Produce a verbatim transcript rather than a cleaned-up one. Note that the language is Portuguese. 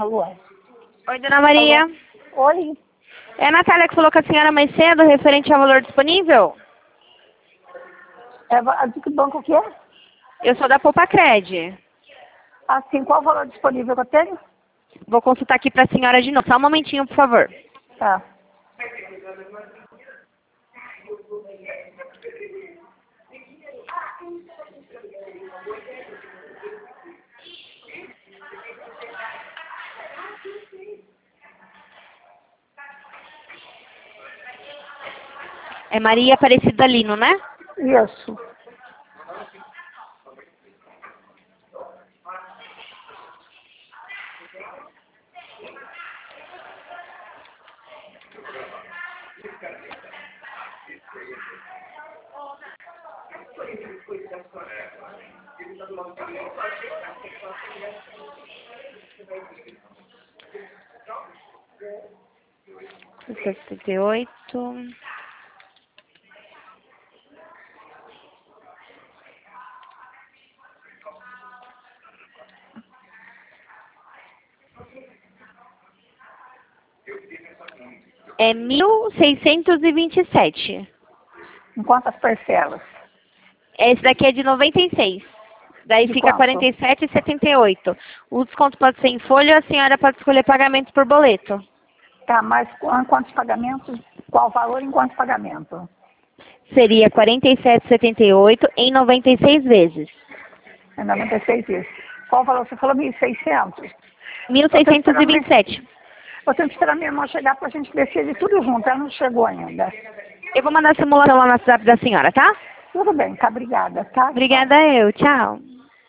Alô? Oi, dona Maria. Alô? Oi? É a Natália que falou com a senhora mais cedo, referente ao valor disponível? É, va- de que banco que é? Eu sou da Poupacred. Assim, qual o valor disponível que eu tenho? Vou consultar aqui para a senhora de novo. Só um momentinho, por favor. Tá. É Maria Aparecida Lino, né? Isso. setenta e oito. É mil seiscentos e vinte e sete. Em quantas parcelas? Esse daqui é de noventa e seis. Daí De fica quanto? quarenta e sete e setenta e oito. O desconto pode ser em folha, a senhora pode escolher pagamento por boleto. Tá, mas qu- em quantos pagamentos? Qual o valor em quantos pagamentos? Seria quarenta e sete e setenta e oito em noventa e seis vezes. É noventa e seis isso. Qual o valor? Você falou mil e seiscentos? mil seiscentos e vinte e sete. Eu tenho que esperar minha irmã chegar para a gente decidir tudo junto. Ela não chegou ainda. Eu vou mandar a simulação lá no WhatsApp da senhora, tá? Tudo bem, tá? Obrigada, tá? Obrigada eu. Tchau.